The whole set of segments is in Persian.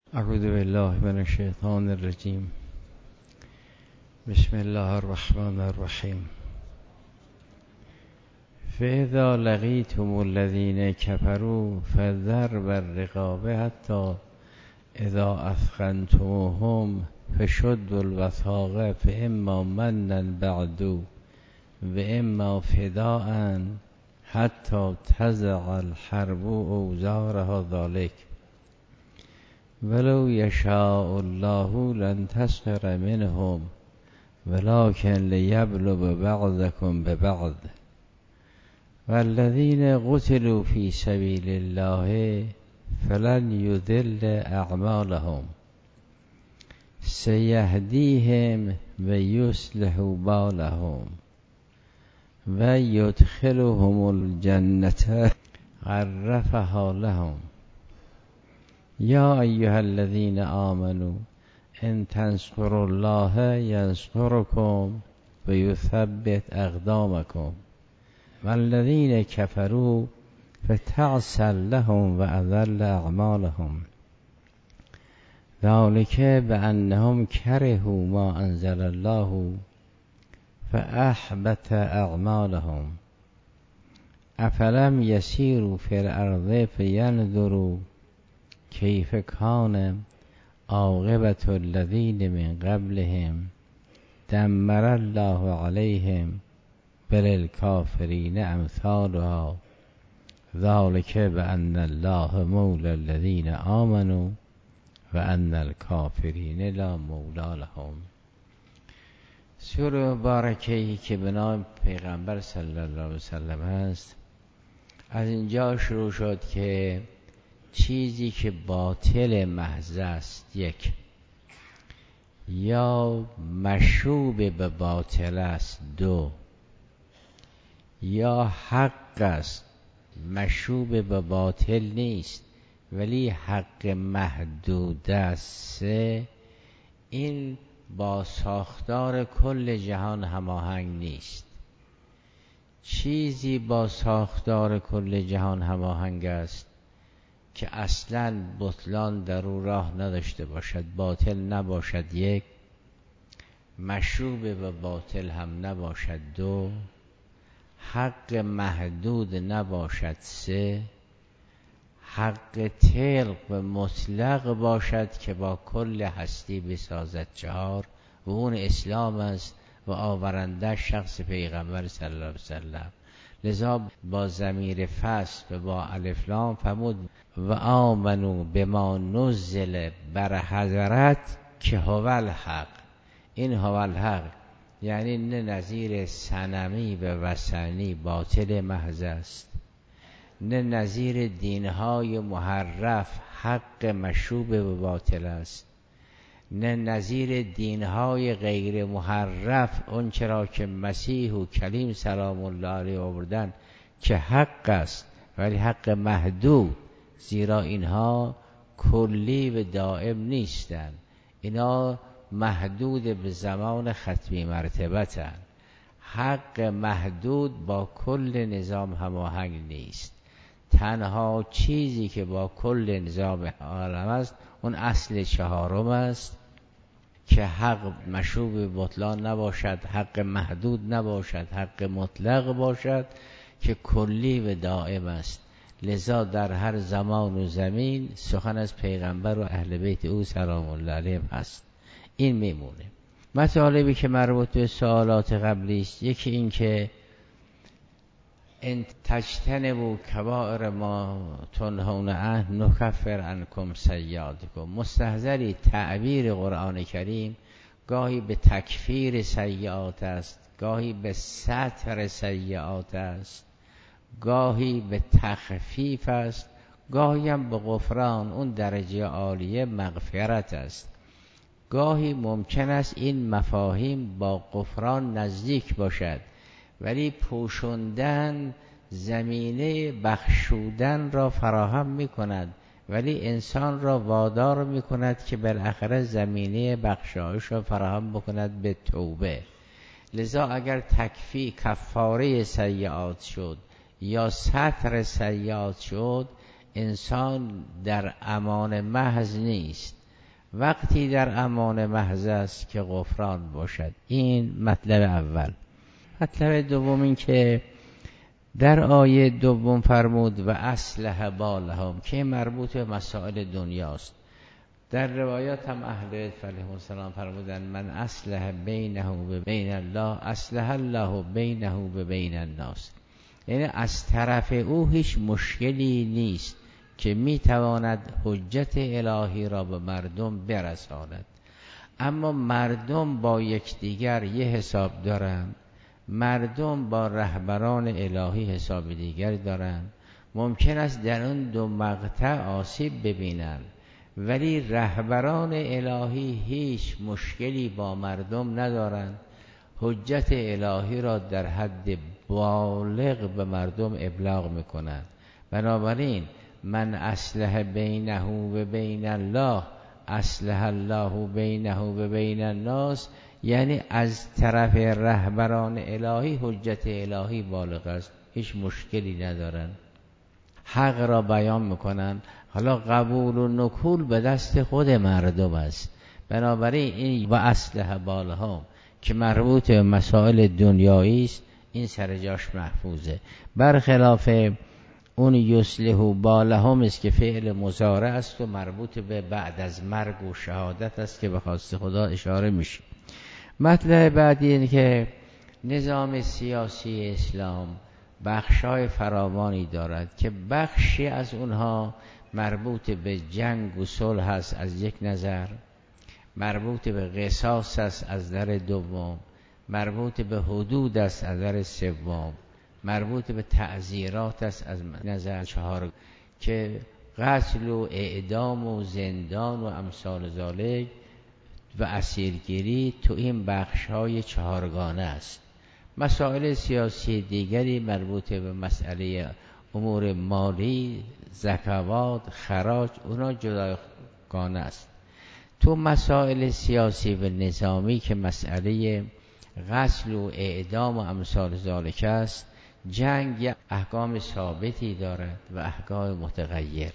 اعوذ بالله من الشیطان الرجیم. بسم الله الرحمن الرحیم. فاذا لقیتم الذین کفروا فضرب الرقاب حتی اذا اثخنتموهم فشدوا الوثاق فاما منا بعد واما فداء حتی تضع الحرب اوزارها ذلك ولو یشاء الله لانتصر منهم ولكن لیبلو بعضکم ببعض والذین قتلوا فی سبیل الله فلن یضل اعمالهم سیهدیهم و یصلح بالهم و یدخلهم الجنة عرفها لهم. یا ایها الذین آمنوا ان تنصروا الله ینصرکم و یثبت اقدامکم والذین کفروا فتعسا لهم و اضل اعمالهم ذلک بانهم کرهوا ما انزل الله فاحبط اعمالهم افلم یسیروا فی الارض فینظروا کیف کان عاقبة الذین من قبلهم دمر الله علیهم وللکافرین امثالها ذلک بأن الله مولی الذین آمنوا و ان الکافرین لا مولی لهم. سوره مبارکه‌ای که به نام پیغمبر صلی الله علیه وسلم است، از اینجا شروع شد که چیزی که باطل محض است، یک، یا مشوب به باطل است، دو، یا حق است مشوب به باطل نیست ولی حق محدود است، سه، این با ساختار کل جهان هماهنگ نیست. چیزی با ساختار کل جهان هماهنگ است که اصلا بطلان در او راه نداشته باشد، باطل نباشد، یک، مشروب به باطل هم نباشد، دو، حق محدود نباشد، سه، حق طلق و مطلق باشد که با کل هستی بسازد، چهار، و اون اسلام است و آورنده شخص پیغمبر صلی الله علیه وسلم. لذا با ضمیر فصل و با الف لام فرمود و آمنو بما نزل بر حضرت که هو الحق. این هو الحق یعنی نه نظیر صنمی و وثنی باطل محض است، نه نظیر دینهای محرف حق مشوب به باطل است، نه نظیر دینهای غیر محرف اون چرا که مسیح و کلیم سلام الله علیه آوردن که حق است ولی حق محدود، زیرا اینها کلی و دائم نیستند، اینا محدود به زمان ختمی مرتبتن. حق محدود با کل نظام هماهنگ نیست. تنها چیزی که با کل نظام عالم است اون اصل چهارم است که حق مشروب به بطلان نباشد، حق محدود نباشد، حق مطلق باشد که کلی و دائم است. لذا در هر زمان و زمین سخن از پیغمبر و اهل بیت او سلام الله علیهم هست. این میمونه. مطالبی که مربوط به سوالات قبلی است، یکی این که ان تجتنبوا کبائر ما تنهون عنه نکفر عنکم سیئاتکم. مستحضری تعبیر قرآن کریم گاهی به تکفیر سیئات است، گاهی به ستر سیئات است، گاهی به تخفیف است، گاهی هم به غفران، اون درجه عالیه مغفرت است. گاهی ممکن است این مفاهیم با غفران نزدیک باشد ولی پوشوندن زمینه بخشودن را فراهم می کند، ولی انسان را وادار می کند که بالاخره زمینه بخشایش را فراهم بکند به توبه. لذا اگر تکفی کفاره سیئات شد یا ستر سیئات شد، انسان در امان محض نیست، وقتی در امان محض است که غفران باشد. این مطلب اول. مطلب دوم این که در آیه دوم فرمود و اصلح بالهم که مربوط به مسائل دنیاست. در روایات هم اهل بیت علیهم السلام فرمودن من اصلح بینه و بین الله اصلح الله بینه و بین الناس. یعنی از طرف او هیچ مشکلی نیست که میتواند حجت الهی را به مردم برساند، اما مردم با یکدیگر یه حساب دارند، مردم با رهبران الهی حساب دیگر دارند. ممکن است در اون دو مقطع آسیب ببینند، ولی رهبران الهی هیچ مشکلی با مردم ندارند، حجت الهی را در حد بالغ به مردم ابلاغ میکنند. بنابراین من اصلح بینه و بین الله اصلح الله بینه و بین الناس، یعنی از طرف رهبران الهی حجت الهی بالغ است، هیچ مشکلی ندارن، حق را بیان میکنن. حالا قبول و نکول به دست خود مردم است. بنابراین این و اصلح بالهم که مربوط به مسائل دنیایی است، این سر جاش محفوظه. برخلاف اون یصلح بالهم است که فعل مضارع است و مربوط به بعد از مرگ و شهادت است که به خواست خدا اشاره میشه. مطلب بعدی اینه که نظام سیاسی اسلام بخشای فراوانی دارد که بخشی از اونها مربوط به جنگ و صلح است از یک نظر، مربوط به قصاص است از نظر دوم، مربوط به حدود است از نظر سوم، مربوط به تعزیرات است از نظر چهار، که قتل و اعدام و زندان و امثال ذالک و اسیرگیری تو این بخش‌های چهارگانه است. مسائل سیاسی دیگری مربوط به مسئله امور مالی، زکوات، خراج، اونا جداگانه است. تو مسائل سیاسی و نظامی که مسئله قتل و اعدام و امثال ذالک است، جنگ یک احکام ثابتی دارد و احکام متغیر،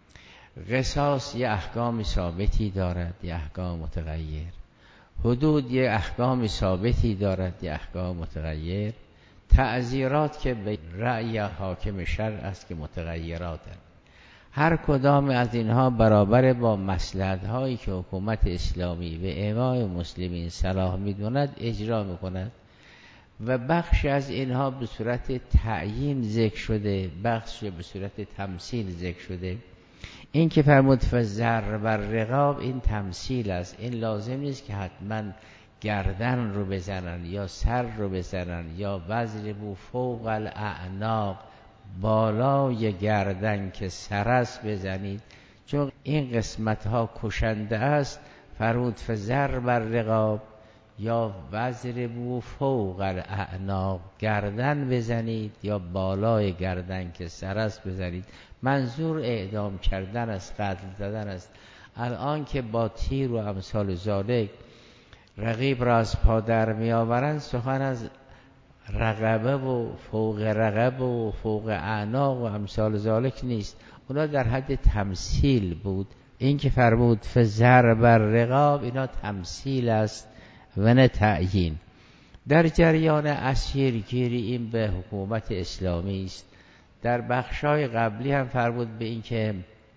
قصاص یک احکام ثابتی دارد یک احکام متغیر، حدود یک احکام ثابتی دارد یک احکام متغیر، تعزیرات که به رأی حاکم شرع است که متغیرات است. هر کدام از اینها برابر با مصلحت هایی که حکومت اسلامی به اعمال مسلمین صلاح می‌داند اجرا می‌کند و بخش از اینها به صورت تعیین ذکر شده، بخش به صورت تمثیل ذکر شده. این که فرمود فزر بر رقاب، این تمثیل است، این لازم نیست که حتما گردن رو بزنن یا سر رو بزنن یا وضربوا فوق الاعناق، بالای گردن که سر است بزنید، چون این قسمت ها کشنده است. فرمود فزر بر رقاب یا وضربوا فوق الاعناق، گردن بزنید یا بالای گردن که سر است بزنید. منظور اعدام کردن است، قتل زدن است. الان که با تیر و امثال ذالک رقیب را از پا در می آورند، سخن از رقبه و فوق رقبه و فوق اعناق و امثال ذالک نیست، اونا در حد تمثیل بود. این که فرمود فزر بر رقاب، اینا تمثیل است و نه تعیین. در جریان اسیرگیری این به حکومت اسلامی است. در بخشای قبلی هم فرمود به این که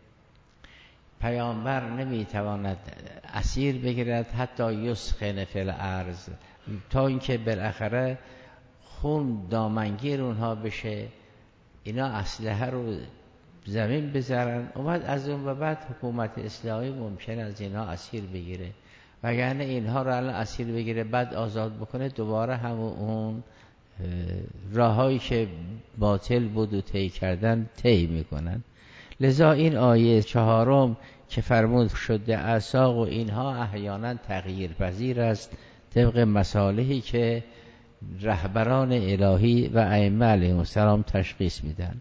پیامبر نمیتواند اسیر بگیرد حتی یسخن فی الارض، تا اینکه بالاخره خون دامنگیر اونها بشه، اینا اسلحه رو زمین بذارن، اومد از اون به بعد حکومت اسلامی ممکن از اینها اسیر بگیره، وگرنه اینها رو الان اسیر بگیره بعد آزاد بکنه، دوباره همون اون راهایی که باطل بود و طی کردن طی میکنن. لذا این آیه چهارم که فرمود شده اعصاق و اینها احیانا تغییر پذیر است طبق مصالحی که رهبران الهی و ائمه علیهم السلام تشخیص میدن.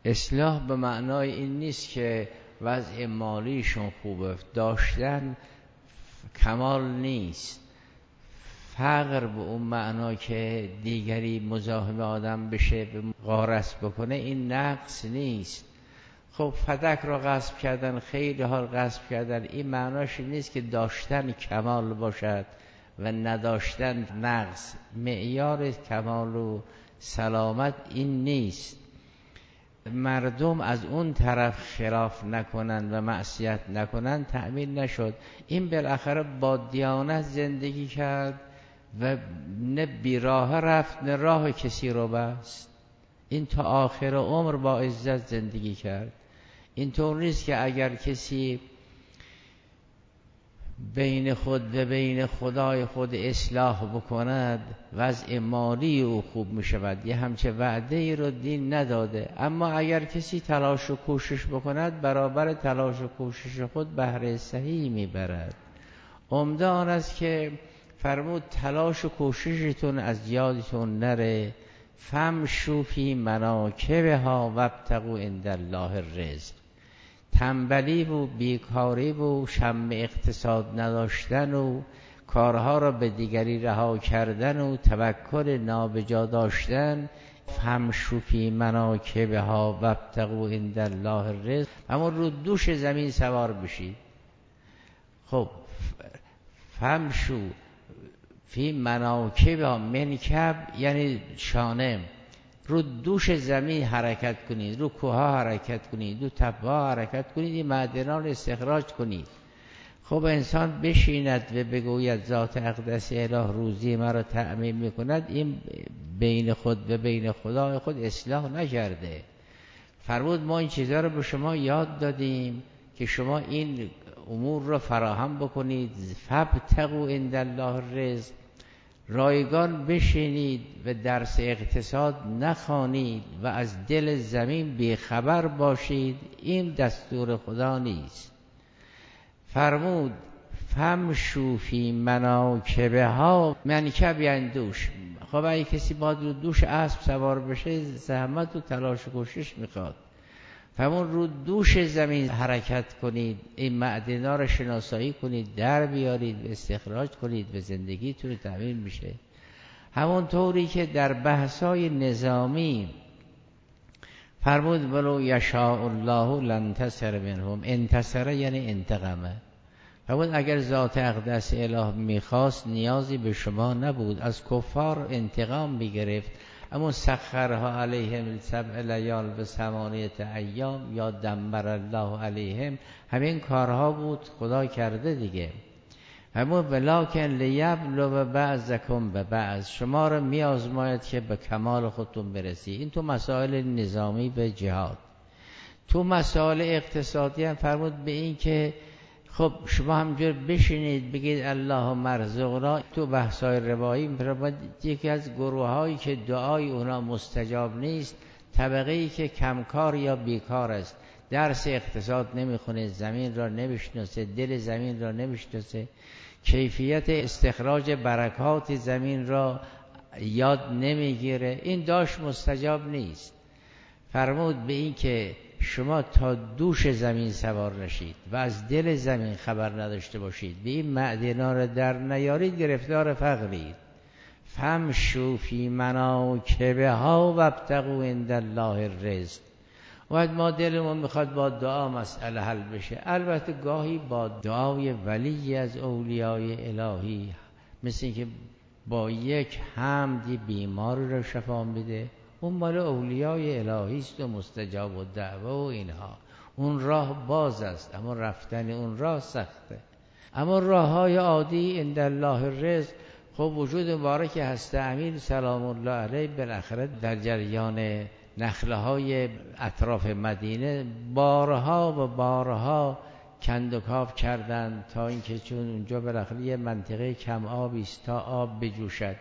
اصلاح به معنای این نیست که وضع مالیشون خوبه، داشتن کمال نیست. فقر به اون معنا که دیگری مزاحم آدم بشه، به غارت بکنه، این نقص نیست. خب فدک رو غصب کردن، خیلی حال غصب کردن، این معناش نیست که داشتن کمال باشد و نداشتن نقص. معیار کمال و سلامت این نیست. مردم از اون طرف خلاف نکنن و معصیت نکنن تأمین نشد. این بالاخره با دیانت زندگی کرد و نه بیراه رفت نه راه کسی رو بست. این تا آخر عمر با عزت زندگی کرد. اینطور نیست که اگر کسی بین خود و بین خدای خود اصلاح بکند وضع مالی او خوب می شود. یه همچه وعده ای رو دین نداده. اما اگر کسی تلاش و کوشش بکند برابر تلاش و کوشش خود بهره صحیح می برد. عمده آن است که فرمود تلاش و کوششتون از یادتون نره. فامشوا فی مناکبها وابتغوا عند الله الرزق. تنبلی و بیکاری و شم اقتصاد نداشتن و کارها را به دیگری رها کردن و توکل نابجا داشتن. فامشوا فی مناکبها وابتغوا عند الله الرزق. اما رو دوش زمین سوار بشید. خب فامشوا فی مناکبها، منکب یعنی شانه، رو دوش زمین حرکت کنید، رو کوها حرکت کنید، رو تپه‌ها حرکت کنید، این معدنان استخراج کنید. خب انسان بشیند و بگوید ذات اقدس اله روزی مرا تأمین میکند، این بین خود و بین خدای خود اصلاح نکرده. فرمود ما این چیزها رو به شما یاد دادیم که شما این امور رو فراهم بکنید. فابتغوا عند الله الرزق، رایگان بشینید و درس اقتصاد نخوانید و از دل زمین بیخبر باشید، این دستور خدا نیست. فرمود فامشوا فی مناکبها، منکب یعنی دوش. خب اگه کسی باید رو دوش اسب سوار بشه زحمت و تلاش و کوشش میخواد. فرمود رو دوش زمین حرکت کنید، این معدن‌ها رو شناسایی کنید، در بیارید و استخراج کنید و زندگیتون تأمین میشه. همون طوری که در بحث‌های نظامی فرمود ولو یشاء الله لانتصر منهم. انتصر یعنی انتقامه. فرمود اگر ذات اقدس اله میخواست نیازی به شما نبود، از کفار انتقام میگرفت. اما سخرها علیهم 7 لیال و 8 ایام یا دمر الله علیهم، همین کارها بود خدا کرده دیگه. اما ولکن لیبلو بعضکم ببعض، شما رو می آزماید که به کمال خودتون برسی. این تو مسائل نظامی و جهاد. تو مسائل اقتصادی هم فرمود به این که خب شما همجور بشینید بگید اللهم ارزقنا. تو بحث‌های روایی یکی از گروه‌هایی که دعای اونا مستجاب نیست طبقه‌ای که کمکار یا بیکار است، درس اقتصاد نمیخونه، زمین را نمیشناسه، دل زمین را نمیشناسه، کیفیت استخراج برکات زمین را یاد نمیگیره، این داش مستجاب نیست. فرمود به این که شما تا دوش زمین سوار نشید و از دل زمین خبر نداشته باشید، به این معدن‌ها را در نیارید، گرفتار فقرید. فامشوا فی مناکبها وابتغوا عند الله الرزق. و ما دلمون میخواد با دعا مسئله حل بشه. البته گاهی با دعای ولی از اولیای الهی، مثل این که با یک حمدی بیماری رو شفا میده، اون مال اولیای الهی است و مستجاب و دعوه و اینها. اون راه باز است اما رفتن اون راه سخته. اما راههای عادی عند الله الرزق، خب وجود مبارک هست امیر سلام الله علیه بالاخره در جریان نخله های اطراف مدینه بارها و بارها کند و کاو کردند تا اینکه چون اونجا بالاخره یه منطقه کم آبی است تا آب بجوشد.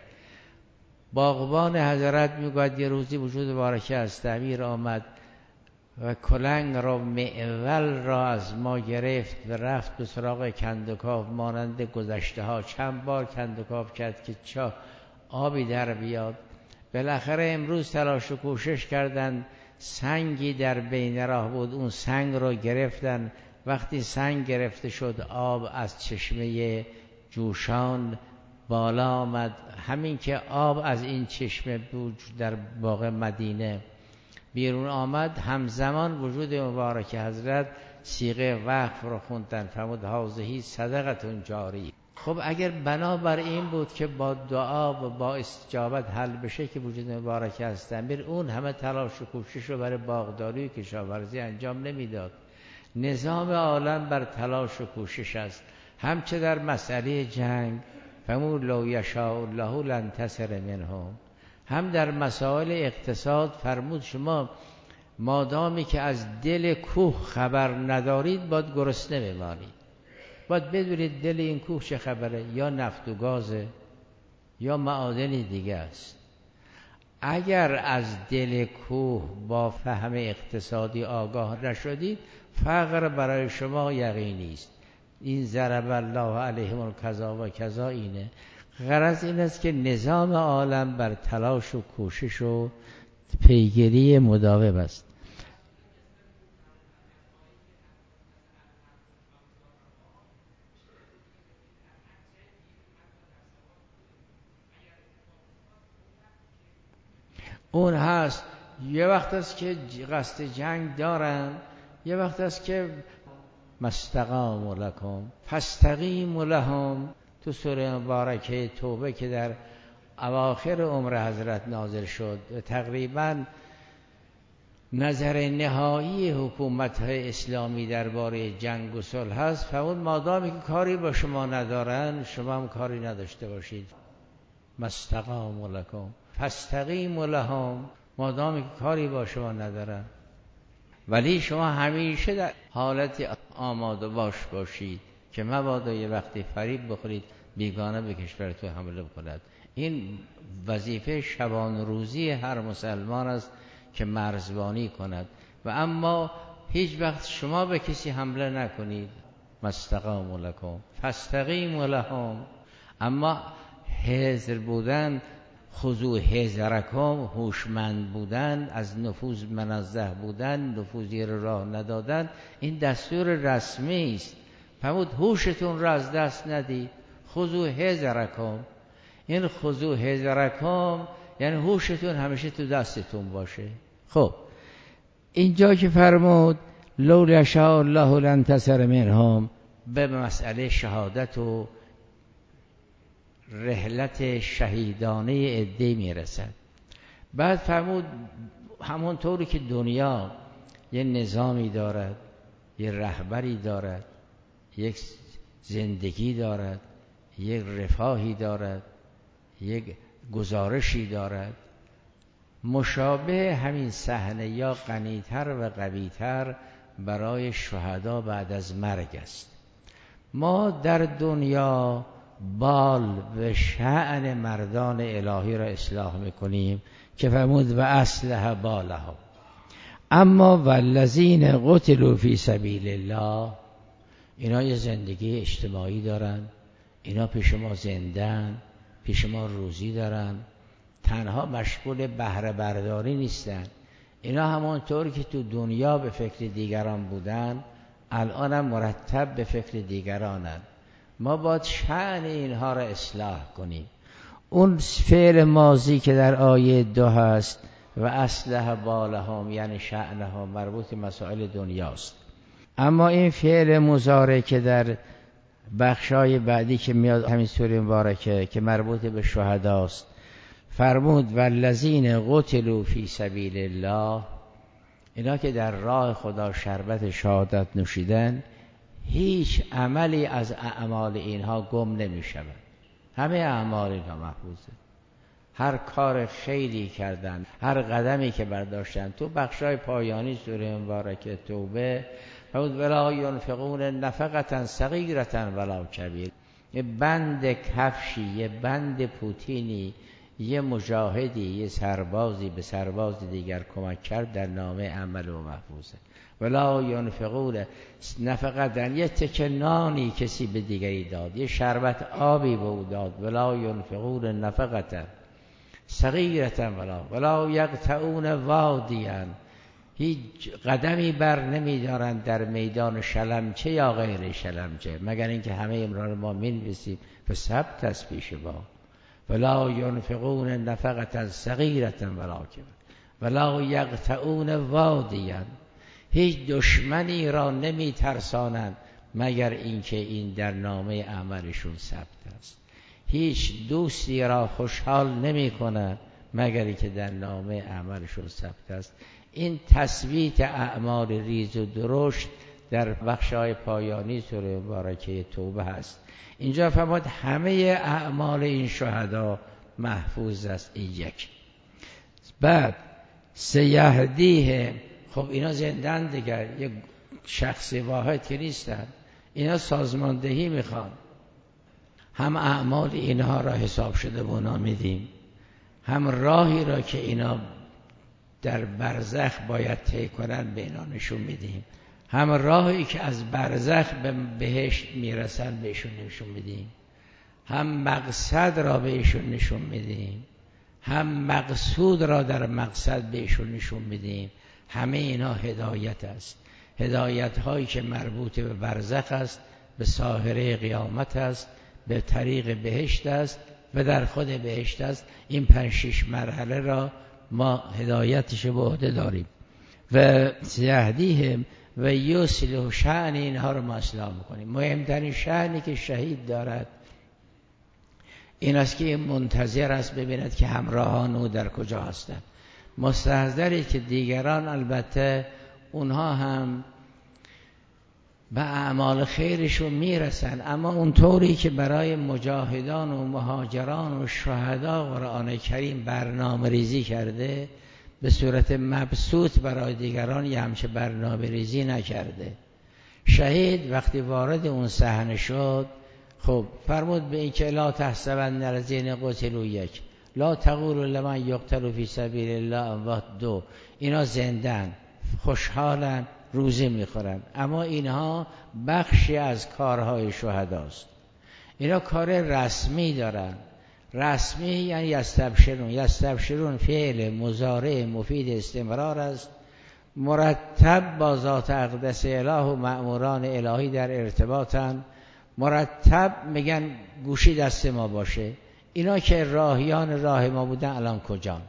باغبان حضرت میگوید یه روزی وجود مبارک هست امیر آمد و کلنگ را معول را از ما گرفت و رفت به سراغ کند و کاو مانند گذشته ها. چند بار کند و کاو کرد که چا آبی در بیاد. بالاخره امروز تلاش و کوشش کردند سنگی در بین راه بود، اون سنگ رو گرفتن. وقتی سنگ گرفته شد آب از چشمه جوشان بالا آمد. همین که آب از این چشمه بود در باغ مدینه بیرون آمد، همزمان وجود مبارک حضرت صیغه وقف رو خوندن، فرمود هذه صدقه جاری. خب اگر بنابر این بود که با دعا و با استجابت حل بشه که وجود مبارک هستن، اون همه تلاش و کوشش رو برای باغداری و کشاورزی انجام نمیداد. نظام عالم بر تلاش و کوشش است. همچه در مسئله جنگ فرمود لو یشاء الله لانتصر منهم، هم در مسائل اقتصاد فرمود شما مادامی که از دل کوه خبر ندارید باید گرسنه بمانید. باید بدونید دل این کوه چه خبره، یا نفت و گازه یا معادنی دیگه است. اگر از دل کوه با فهم اقتصادی آگاه نشدید، فقر برای شما یقینی است. این ضرب الله علیهم الکذا و کذا اینه. غرض این است که نظام عالم بر تلاش و کوشش و پیگیری مداوم است. اون هست یه وقت است که قصد جنگ دارن، یه وقت است که مستقام لکم فاستقیم لهم. تو سوره مبارکه توبه که در اواخر عمر حضرت نازل شد، تقریبا نظر نهایی حکومت اسلامی درباره جنگ و صلح هست. فرمود مادامی که کاری با شما ندارن شما هم کاری نداشته باشید. مستقام لکم فاستقیم لهم، مادامی که کاری با شما ندارن، ولی شما همیشه در حالت آماده باشید که مبادا یه وقتی فریب بخورید بیگانه به کشورتون حمله بکند. این وظیفه شبان روزی هر مسلمان است که مرزبانی کند، و اما هیچ وقت شما به کسی حمله نکنید. مستقام لکم فاستقیم لهم. اما حذر بودن، خضوع حذرکم، هوشمند بودن، از نفوذ منزه بودن، نفوذی را راه ندادن، این دستور رسمی است. فرمود هوشتون را از دست ندید. خضوع حذرکم، این خضوع حذرکم یعنی هوشتون همیشه تو دستتون باشه. خب اینجا که فرمود لو یشاء الله لانتصر منهم، به مسئله شهادت و رحلت شهیدانه عده میرسد. بعد فرمود همونطوری که دنیا یه نظامی دارد، یه رهبری دارد، یک زندگی دارد، یک رفاهی دارد، یک گزارشی دارد، مشابه همین صحنه یا غنی‌تر و قوی‌تر برای شهدا بعد از مرگ است. ما در دنیا بال و شأن مردان الهی را اصلاح میکنیم که فرمود و اصلح بالها، اما والذین قتلوا فی سبیل الله، اینا یه زندگی اجتماعی دارن، اینا پیش ما زندن، پیش ما روزی دارن، تنها مشغول بهره برداری نیستن. اینا همانطور که تو دنیا به فکر دیگران بودن الان هم مرتب به فکر دیگرانن. ما باید شأن اینها را اصلاح کنیم. اون فعل ماضی که در آیه 2 هست و اصلح بالهم یعنی شأنهم، مربوط به مسائل دنیاست. اما این فعل مضارع که در بخشای بعدی که میاد همین سوره مبارکه که مربوط به شهداست، فرمود والذین قتلوا فی سبیل الله، اینا که در راه خدا شربت شهادت نوشیدن، هیچ عملی از اعمال اینها گم نمی شود. همه اعمال اینها محفوظه. هر کار خیری کردن، هر قدمی که برداشتن. تو بخشای پایانی سوره مبارکه توبه فرمود ولا ينفقون نفقة صغیرة ولا کبیر، یه بند کفشی، یه بند پوتینی، یه مجاهدی، یه سربازی به سرباز دیگر کمک کرد در نامه عمل و محفوظه. ولا ينفقون نفقة، یه تکه نانی کسی به دیگری داد، یه شربت آبی به او داد. ولا ينفقون نفقة صغیرة ولا یقطعون وادیا، هیچ قدمی بر نمیدارند در میدان شلمچه یا غیر شلمچه، مگر اینکه همه امرار ما مینویسیم به ثبت از پیش ما. ولا ینفقون نفقة صغیرة ولا کبیرة ولا یقطعون وادیا، هیچ دشمنی را نمی ترسانند مگر اینکه این در نامه عملشون ثبت است. هیچ دوستی را خوشحال نمی کنند مگر اینکه در نامه عملشون ثبت است. این تثبیت اعمال ریز و درشت در بخش‌های پایانی سوره مبارکه توبه هست. اینجا فرمود همه اعمال این شهدا محفوظ است. این یک. بعد سیهدیه، خب اینا زندن دیگر، یک شخص واحد که نیستن، اینا سازماندهی میخوان. هم اعمال اینها را حساب شده به اونا میدیم، هم راهی را که اینا در برزخ باید طی کنن به اینا نشون میدیم، هم راهی که از برزخ به بهشت میرسن بهشون نشون میدیم، هم مقصد را بهشون نشون میدیم، هم مقصود را در مقصد بهشون نشون میدیم. همه اینا هدایت است. هدایت هایی که مربوط به برزخ است، به ساحره قیامت است، به طریق بهشت است و در خود بهشت است. این 5-6 مرحله را ما هدایتش به عهده داریم. و سیهدیهم و یصلح شأن اینها رو ما اصلاح میکنیم. مهمترین شأنی که شهید دارد این است که منتظر است ببیند که همراهان او در کجا هستند. مستحضری که دیگران البته اونها هم به اعمال خیرشون میرسن، اما اونطوری که برای مجاهدان و مهاجران و شهدا قرآن کریم برنامه ریزی کرده، به صورت مبسوط برای دیگران یه همچه برنامه ریزی نکرده. شهید وقتی وارد اون صحنه شد، خب فرمود به این که لا تحسبن الذین قتلوا، یک لا تقولوا لمن یقتل فی سبیل الله اموات، دو اینا زندن خوشحالن روزی میخورن، اما اینها بخشی از کارهای شهداست. اینا کار رسمی دارن. رسمی یعنی یستبشرون. یستبشرون فعل مضارع مفید استمرار است، مرتب با ذات اقدس اله و مأموران الهی در ارتباطن. مرتب میگن گوشی دست ما باشه. اینا که راهیان راه ما بودن الان کجان؟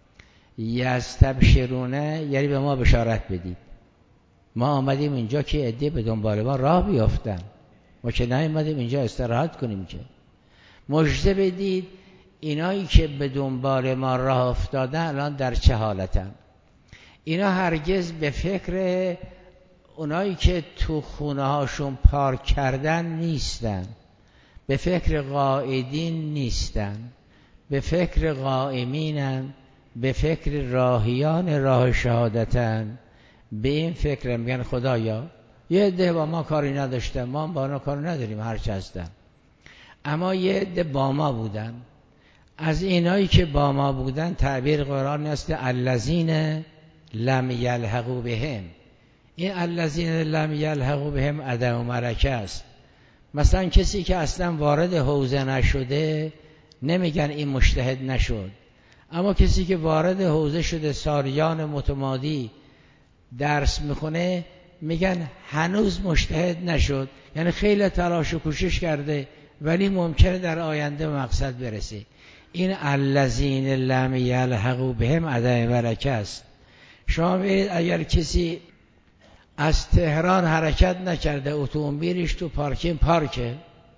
یستبشرونه یعنی به ما بشارت بدید. ما آمدیم اینجا که عده به دنبال ما راه بیافتن، ما که نیومدیم اینجا استراحت کنیم. که مژده بدید اینایی که به دنبال ما راه افتادن الان در چه حالتن. اینا هرگز به فکر اونایی که تو خونه هاشون پارک کردن نیستن، به فکر قائدین نیستن، به فکر قائمینن، به فکر راهیان راه شهادتن. به این فکر میگن خدایا یه عده با ما کاری نداشتن، ما با اونا کار نداریم هرچه هستن، اما یه عده با ما بودن. از اینایی که با ما بودن تعبیر قرآن است الذین لم یلحقوا بهم. این الذین لم یلحقوا بهم عدم ملکه است. مثلا کسی که اصلا وارد حوزه نشده نمیگن این مجتهد نشد، اما کسی که وارد حوزه شده سالیان متمادی درس میخونه میگن هنوز مجتهد نشد، یعنی خیلی تلاش و کوشش کرده ولی ممکنه در آینده به مقصد برسه. این الذین لم یلحقوا بهم عدم ملکه است. شما ببینید اگر کسی از تهران حرکت نکرده، اتومبیلش تو پارکینگ پارکه،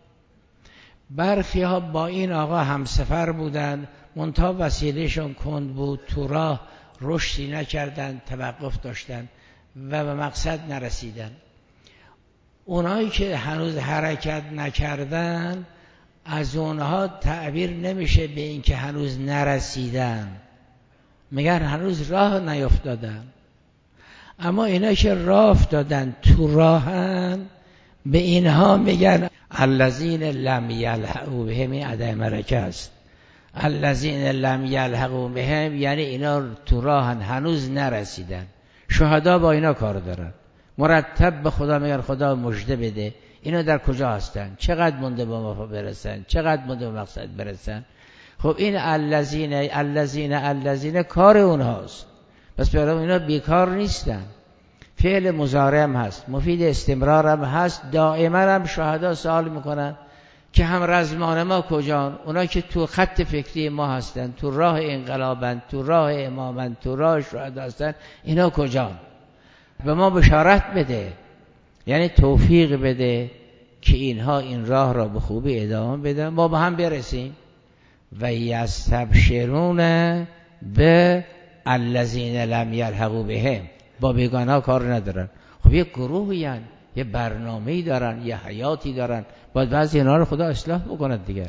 برخی ها با این آقا همسفر بودن، منتها وسیلهشون کند بود، تو راه رشدی نکردن، توقف داشتن و به مقصد نرسیدن. اونایی که هنوز حرکت نکردن از اونها تعبیر نمیشه به این که هنوز نرسیدن، میگن هنوز راه نیفتادن. اما اینا که راه افتادن تو راهن به اینها میگن الذین لم یلحقوا بهم عدم ملکه است. الذین لم یلحقوا بهم یعنی اینا تو راهن هنوز نرسیدن. شهدا با اینا کار دارن، مرتب به خدا میگن خدا مژده بده اینا در کجا هستن، چقدر مونده با ما برسن، چقدر مونده به مقصد برسن. خب این الذین کار اونهاست. پس برای اینا بیکار نیستن. فعل مضارع هم هست، مفید استمرار هم هست. دائما هم شهدا سوال میکنن که هم رزمان ما کجان؟ اونا که تو خط فکری ما هستن، تو راه انقلابن، تو راه امامن، تو راه شهدا هستن، اینا کجان؟ به ما بشارت بده، یعنی توفیق بده که اینها این راه را به خوبی ادامه بدن، ما به هم برسیم. و یستبشرون به الذین لم یلحقوا بهم، با بیگانه کار ندارن. خب یه گروهی هن، یه برنامه‌ای دارن، یه حیاتی دارن، باید بعضی اینا رو خدا اصلاح بکنه دیگر.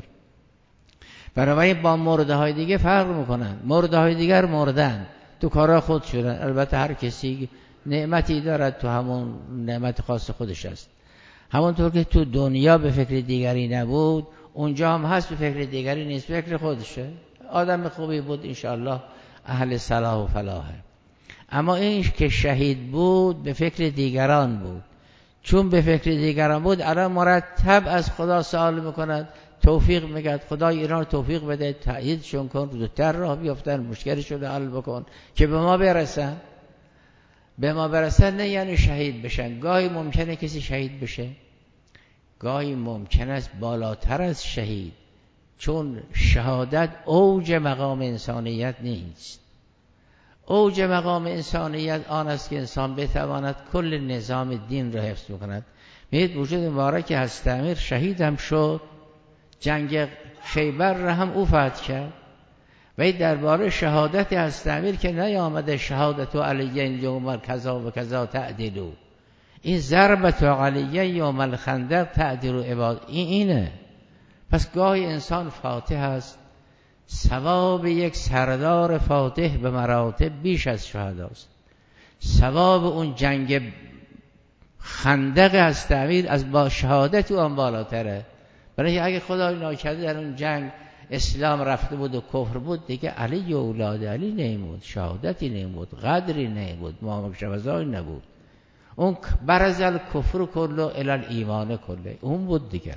برای با مرده های دیگه فرق میکنن. مرده های دیگر مردن، تو کارا خود شدن. البته هر کسی نعمتی دارد، تو همون نعمت خاص خودش است. همونطور که تو دنیا به فکر دیگری نبود، اونجا هم هست به فکر دیگری نیست، فکر خودشه. آدم خوبی بود انشاءالله اهل صلاح و فلاحه. اما این که شهید بود به فکر دیگران بود. چون به فکر دیگران بود، الان مرتب از خدا سوال میکند، توفیق میگه خدای ایران توفیق بده، تأییدشون کن، زودتر راه بیافتن، مشکلشون رو حل بکن که به ما برسن. به ما برسن نه یعنی شهید بشن. گاهی ممکنه کسی شهید بشه، گاهی ممکن است بالاتر از شهید، چون شهادت اوج مقام انسانیت نیست. اوج مقام انسانیت آن است که انسان بتواند کل نظام دین را حفظ بکند. می‌دید وجود مبارک حضرت امیر شهید هم شد، جنگ خیبر را هم او فتح کرد. و درباره شهادت حضرت امیر که نیامده شهادت علی یوم کذا و کذا تعدیلو، این ضربت علی یوم الخندق تعدیلو عباد، اینه. پس گاهی انسان فاتح است، ثواب یک سردار فاتح به مراتب بیش از شهداست. ثواب اون جنگ خندق از تعمیر از با شهادت او هم بالاتره. برای اگه خدای ناکرده در اون جنگ اسلام رفته بود و کفر بود، دیگه علی و اولاد علی نمیمود، شهادتی نمیمود، قدری نمیمود، محمد شوزایی نبود. اون برزل کفر کله الال ایمان کله اون بود دیگه.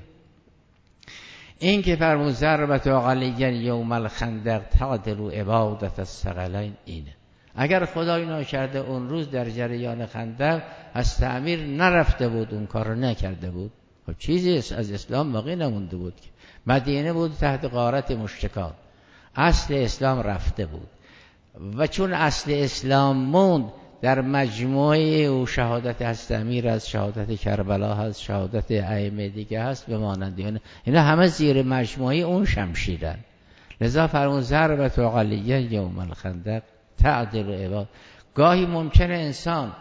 این که فرمود ضربت علی یوم الخندق تعدل عبادت الثقلین، اینه. اگر خدای ناکرده اون روز در جریان خندق از تعمیر نرفته بود، اون کار رو نکرده بود، خب چیزی از اسلام باقی نمونده بود که مدینه بود تحت غارت مشرکان، اصل اسلام رفته بود. و چون اصل اسلام موند، در مجموعه او شهادت حضرت امیر از شهادت کربلا هست، شهادت ائمه دیگه هست به مانند اینا همه زیر مجموعه اون شمشیرن. لذا فرمود ضربت علی یوم الخندق تعدل عباد. گاهی ممکنه انسان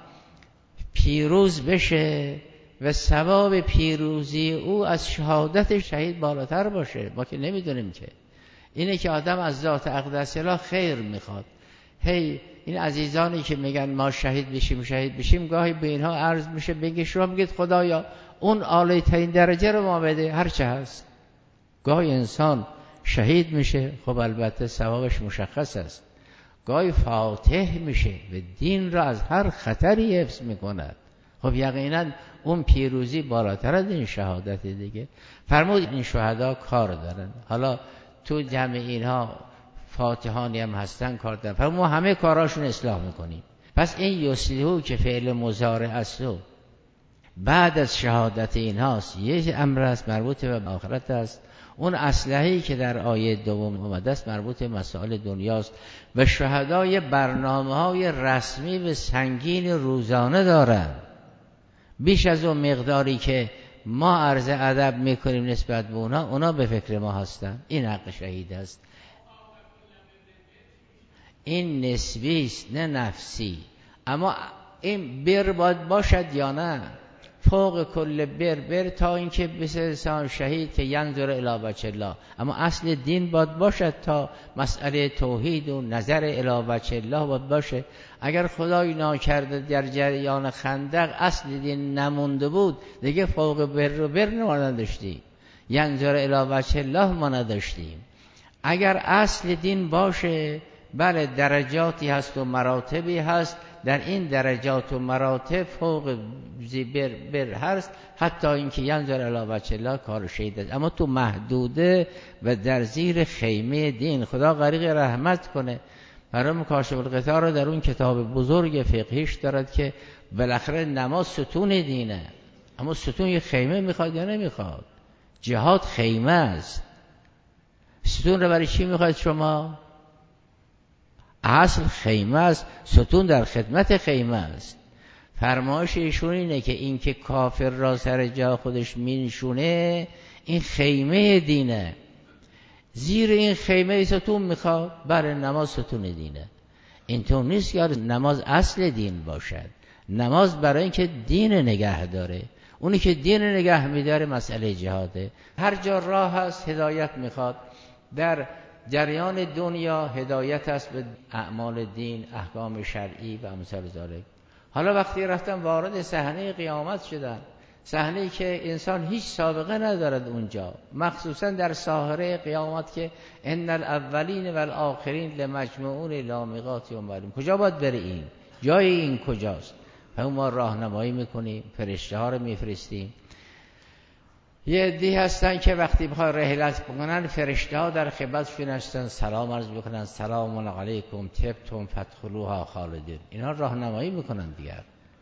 پیروز بشه و ثواب پیروزی او از شهادت شهید بالاتر باشه. ما که نمیدونیم که اینه که آدم از ذات اقدس الله خیر میخواد. این عزیزانی که میگن ما شهید بشیم گاهی به اینها عرض میشه، بگی شما میگید خدایا اون عالی ترین درجه رو ما بده، هرچه هست. گاهی انسان شهید میشه، خب البته ثوابش مشخص است. گاهی فاتح میشه و دین را از هر خطری حفظ میکند، خب یقینا اون پیروزی بالاتر از این شهادت دیگه. فرمود این شهدا کار دارن. حالا تو جمع اینها فاتحانی هم هستن کار دارن، ما همه کاراشون اصلاح میکنیم. پس این یصلحو که فعل مضارع است بعد از شهادت اینهاست، یک امر است مربوط به آخرت است. اون اصلحی که در آیه دوم اومده است مربوط به مسائل دنیاست. و شهدای برنامه‌های رسمی و سنگین روزانه دارن، بیش از اون مقداری که ما عرض ادب میکنیم نسبت به اونا به فکر ما هستن. این حق شهید است. این نسبی است نه نفسی. اما این بر باید باشد یا نه؟ فوق کل بر تا اینکه بسیار شهید که ینظر الی وجه الله. اما اصل دین باید باشد تا مسئله توحید و نظر الی وجه الله باید باشه. اگر خدای ناکرده در جریان خندق اصل دین نمونده بود، دیگه فوق بر ما نداشتیم، ینظر الی وجه الله ما نداشتیم. اگر اصل دین باشه، بله درجاتی هست و مراتبی هست، در این درجات و مراتب فوق بر هست، حتی اینکه ینظر الی وجه الله کار شهید است. اما تو محدوده و در زیر خیمه دین، خدا غریق رحمت کنه. مرحوم کاشف الغطا رو در اون کتاب بزرگ فقهیش دارد که بالاخره نماز ستون دینه، اما ستون یه خیمه میخواد یا نمیخواد؟ جهاد خیمه است. ستون رو برای چی میخواد شما؟ اصل خیمه است، ستون در خدمت خیمه است. فرمایش ایشون اینه که این که کافر را سر جا خودش مینشونه این خیمه دینه، زیر این خیمه ستون میخواد. برای نماز ستون دینه. اینطور نیست که نماز اصل دین باشد. نماز برای اینکه دین نگه داره، اونی که دین نگه میداره مسئله جهاده. هر جا راه هست هدایت میخواد. در جریان دنیا هدایت است به اعمال دین، احکام شرعی و امثال ذالک. حالا وقتی رفتن وارد صحنه قیامت شدن، صحنه‌ای که انسان هیچ سابقه ندارد اونجا، مخصوصا در ساحره قیامت که ان الاولین و الاخرین لمجموعون الی میقات یوم معلوم. کجا باید بره؟ این جای این کجاست؟ ما راهنمایی میکنیم، فرشته ها رو میفرستیم. یه عده‌ای هستن که وقتی بخواد رحلت بکنن فرشته ها در خدمتشون هستن، سلام عرض میکنن، سلام علیکم طبتم فادخلوها خالدین. اینا راهنمایی میکنن دیگر.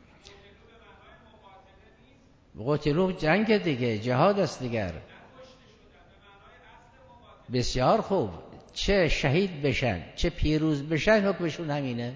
قتلوا جنگ دیگه، جهاد است دیگر. بسیار خوب، چه شهید بشن چه پیروز بشن حکمشون همینه.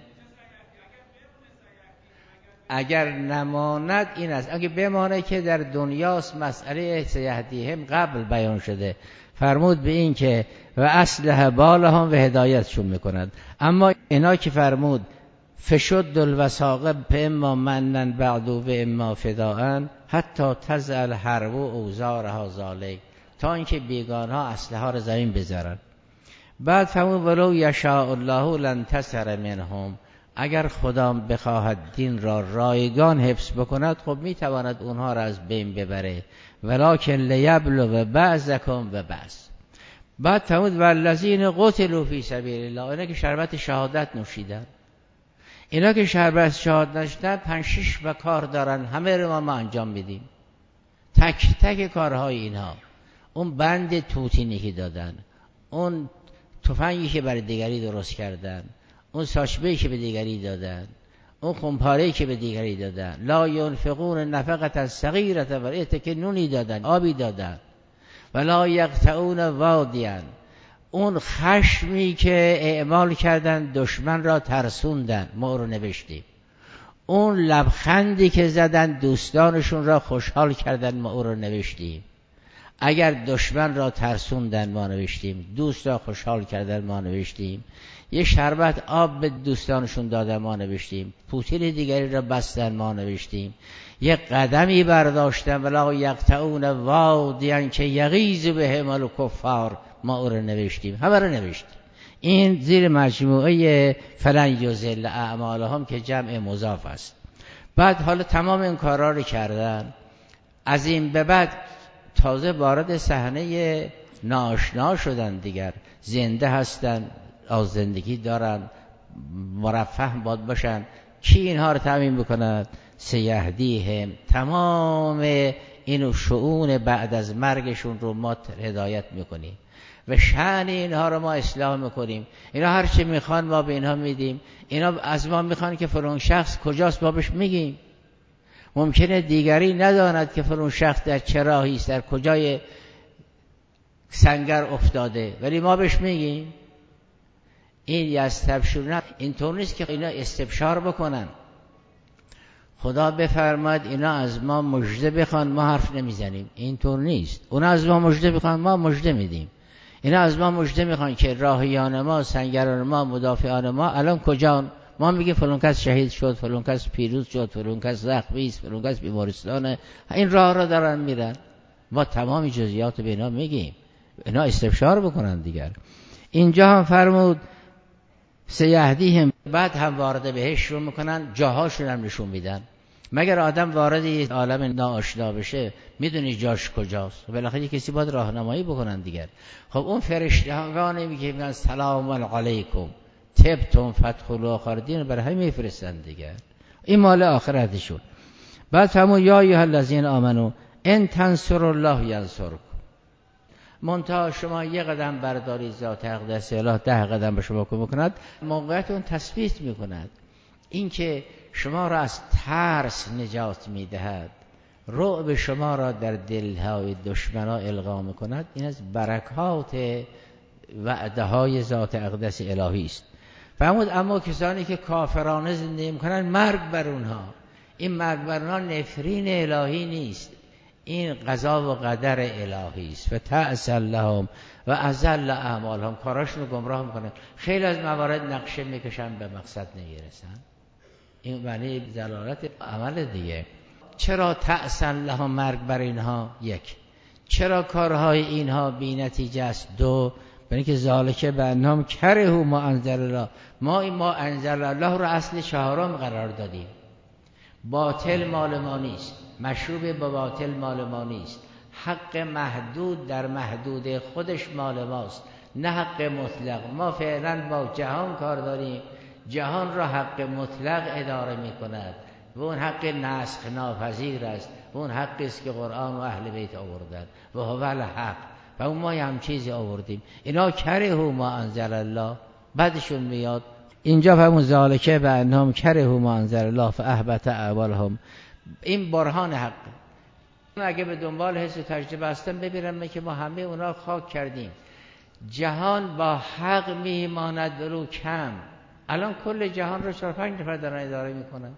اگر نماند این است، اگه بمانه که در دنیاست مسئله سیهدیهم قبل بیان شده، فرمود به این که و اصلح بالهم و هدایتشون میکند. اما اینا که فرمود فشد الوثاق اما منن بعدو و اما فداء حتی تزع الحرب و اوزارها ذالک، تا اینکه بیگانها اسلحه ها رو زمین بذارن. بعد فرمود ولو یشاء الله لانتصر منهم، اگر خدا بخواهد دین را رایگان حفظ بکند خب میتواند اونها را از بین ببره، ولکن لیبلو بعضکم و بعض. بعد فرمود والذین قتلوا فی سبیل الله، اینا که شربت شهادت نوشیدن، اینا که شربت شهادت نوشیدن 5-6 و کار دارن، همه رو ما انجام میدیم. تک تک کارهای اینها، اون بند توتینی که دادن، اون تفنگی که برای دیگری درست کردن، اون ساچمه‌ای که به دیگری دادن، اون خمپاره‌ای که به دیگری دادن، لا ينفقون نفقة صغیرة ولا که نونی دادن، آبی دادن، ولا یقطعون وادیا، اون خشمی که اعمال کردن دشمن را ترسوندن، ما رو نوشتیم. اون لبخندی که زدن دوستانشون را خوشحال کردن، ما او رو نوشتیم. اگر دشمن را ترسوندن ما نوشتیم، دوست را خوشحال کردن ما نوشتیم. یه شربت آب به دوستانشون دادن ما نوشتیم. پوتین دیگری را بستن ما نوشتیم. یه قدمی برداشتن ولا یقطعون وادیا که یغیظ بهم الکفار، ما او رو نوشتیم. همه رو نوشتیم. این زیر مجموعه فلن یضل اعمالهم که جمع مضاف است. بعد حالا تمام این کارا رو کردن، از این به بعد تازه وارد صحنه ناآشنا شدن دیگر. زنده هستن، از زندگی دارن، مرفه باد باشن. کی اینها رو تامین بکند؟ سیهدیهم، تمام این شؤون بعد از مرگشون رو ما هدایت میکنیم و شأن اینها رو ما اصلاح میکنیم. اینا هر چی میخوان ما به اینها میدیم. اینا از ما میخوان که فلان شخص کجاست، ما بهش میگیم. ممکنه دیگری نداند که فلان شخص در چه راهی است، در کجای سنگر افتاده، ولی ما بهش میگیم. این یستبشرون، اینطور نیست که اینا استبشار بکنن. خدا بفرماد اینا از ما مژده بخوان، ما حرف نمیزنیم. اینطور نیست. اونا از ما مژده بخوان، ما مژده میدیم. اینا از ما مژده میخوان که راهیان ما، سنگران ما، مدافعان ما الان کجان؟ ما میگیم فلان کس شهید شد، فلان کس پیروز شد، فلان کس زخمی است، فلان کس بیمارستانه. این راه را دارن میرن. ما تمام جزئیات به اینا میگیم، اینا استبشار بکنن دیگر. اینجا هم فرمود سیهدیهم، بعد هم وارد بهش رو میکنن، جاهاشون هم نشون میدن. مگر آدم وارد یه عالم ناآشنا بشه میدونی جاش کجاست؟ بالاخره کسی باید راهنمایی بکنن دیگر. خب اون فرشتگانی میگن سلام علیکم طبتم فادخلوها خالدین، برای همین میفرستن دیگر. این مال آخرتشون. بعد فرمود یا ایها الذین آمنو ان تنصروا الله ینصرکم، منتها شما یه قدم برداری، ذات اقدس الهی 10 قدم به شما کمک کند، موقعیت اون تثبیت میکند. این که شما را از ترس نجات میدهد، رعب شما را در دلهای دشمنان القا میکند، این از برکات وعده های ذات اقدس الهی است. فرمود اما کسانی که کافرانه زندگی میکنن، مرگ بر اونها. این مرگ بر اونها نفرین الهی نیست، این قضا و قدر الهی است. و تعسل لهم و اذل اعمالهم، کاراشون رو گمراه میکنن، خیلی از موارد نقشه میکشن به مقصد نمیرسن. این معنی دلالت عمل دیگه. چرا تعسل لهم، مرگ بر اینها؟ یک. چرا کارهای اینها بی نتیجه است؟ دو، برای که ذالک بانهم کرهوا ما انزل الله، ما انزل الله رو اصل چهارم قرار دادیم. باطل مال ما نیست، مشروب با باطل مال ما نیست، حق محدود در محدود خودش مال ماست، نه حق مطلق. ما فعلا با جهان کار داریم، جهان را حق مطلق اداره می کند و اون حق نسخ ناپذیر است و اون حقی است که قرآن و اهل بیت آوردن و هو الحق، و اون ما هم چیزی آوردیم. اینا کرهوا ما انزل الله، بعدشون میاد اینجا فهمون ذالک بانهم کرهوا ما انزل الله فاحبط اعمالهم. این برهان حق. اگه به دنبال حس و تجربه هستن، ببینم که ما همه اونا خاک کردیم. جهان با حق میماند ولو کم. الان کل جهان رو 4-5 نفر دارن اداره میکنن،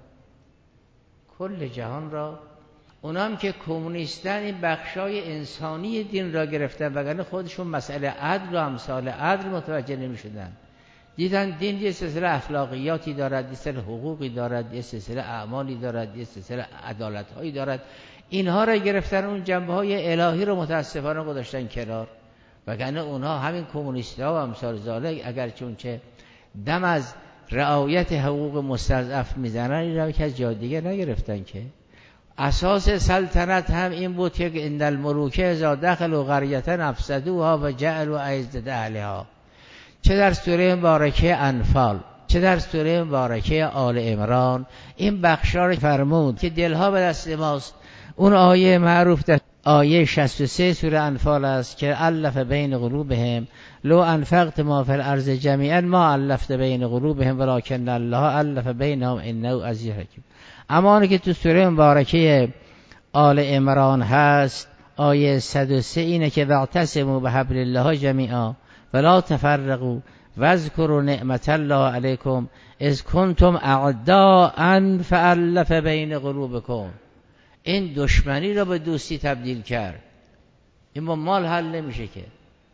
کل جهان را. اونا هم که کمونیستن، این بخشای انسانی دین را گرفتن، وگرنه خودشون مسئله عدل و امثال عدل متوجه نمیشدن. دیدن دین یه سلسله اخلاقیاتی دارد، یه سلسله حقوقی دارد، یه سلسله اعمالی دارد، یه سلسله عدالت‌هایی دارد. اینها را گرفتن، اون جنبه‌های الهی رو متاسفانه گذاشتن کنار. وگرنه اونها همین کمونیست‌ها و امثال ذالک، اگرچه چه دم از رعایت حقوق مستضعف میزنن، این رو که از جای دیگه نگرفتن. که اساس سلطنت هم این بود که ان الملوک اذا دخلوا قریة افسدوها و جعلوا اعزة اهلها. چه در سوره مبارکه انفال، چه در سوره مبارکه آل عمران، این بخشا رو فرمود که دلها به دست ماست. اون آیه معروف در آیه 63 سوره انفال است که الف بین قلوبهم لو انفقت ما فی الارض جمیعا ما الفت بین قلوبهم ولکن الله الف بینهم انه عزیز حکیم. اما آنه که تو سوره مبارکه آل عمران هست آیه 103 اینه که واعتصموا بحبل الله جمیعا ولا تفرقوا واذکروا نعمت الله علیکم اذ کنتم اعداء فالف بین قلوبکم. این دشمنی را به دوستی تبدیل کرد. این با مال حل نمیشه که،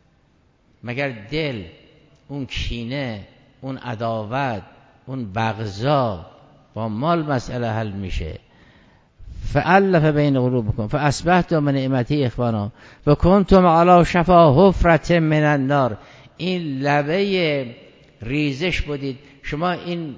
مگر دل، اون کینه، اون عداوت، اون بغضا، با مال مسئله حل میشه. فالف بین قلوبکم فاصبحتم من نعمتی اخوانا و کنتم علی شفا حفرة من النار. این لبه ریزش بودید شما. این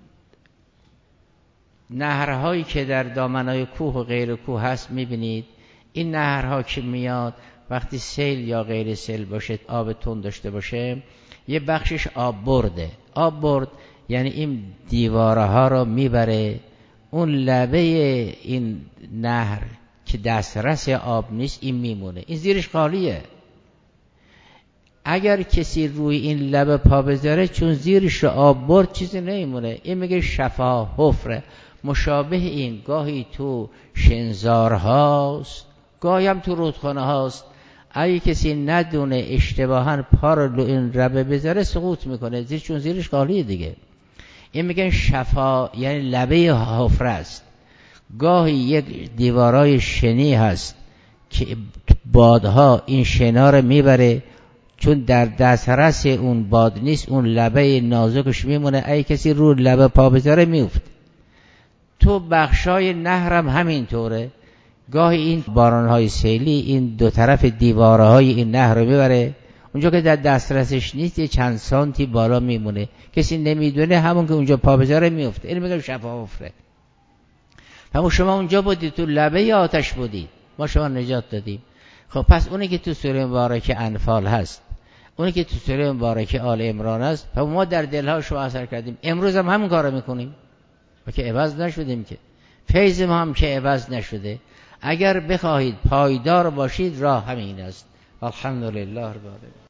نهرهایی که در دامنهای کوه و غیر کوه هست میبینید، این نهرها که میاد وقتی سیل یا غیر سیل باشه، آب تند داشته باشه، یه بخشش آب برده. آب برد یعنی این دیواره ها رو میبره، اون لبه این نهر که دسترس آب نیست این میمونه، این زیرش خالیه. اگر کسی روی این لبه پا بذاره، چون زیرش رو آب برد چیزی نمیمونه. این میگه شفا حفره. مشابه این گاهی تو شنزار هاست، گاهی هم تو رودخانه هاست. اگه کسی ندونه اشتباهاً پا رو این لبه بذاره سقوط میکنه زیر، چون زیرش خالیه دیگه. این میگن شفا یعنی لبه حفره است. گاهی یک دیوارای شنی هست که بادها این شنا رو میبره، چون در دسترس اون باد نیست، اون لبه نازکش میمونه. اگه کسی رو لبه پا بذاره میفت. تو بخشای نهرم همینطوره. گاهی این بارانهای سیلی این دو طرف دیوارهای این نهر رو میبره، اونجا که در دسترسش نیست یه چند سانتی بالا میمونه، کسی نمیدونه، همون که اونجا پا بذاره میفته. اینو میگم شفا حفره. همون شما اونجا بودید، تو لبه آتش بودید، ما شما نجات دادیم. خب پس اونی که تو سوره مبارکه انفال هست، اونی که تو سوره مبارکه آل عمران هست، ما در دلها شما اثر کردیم. امروز هم همون کارو میکنیم و که عوض نشدیم، که فیض ما هم که عوض نشده. اگر بخواهید پایدار باشید راه همین است. الحمدلله رب العالمین.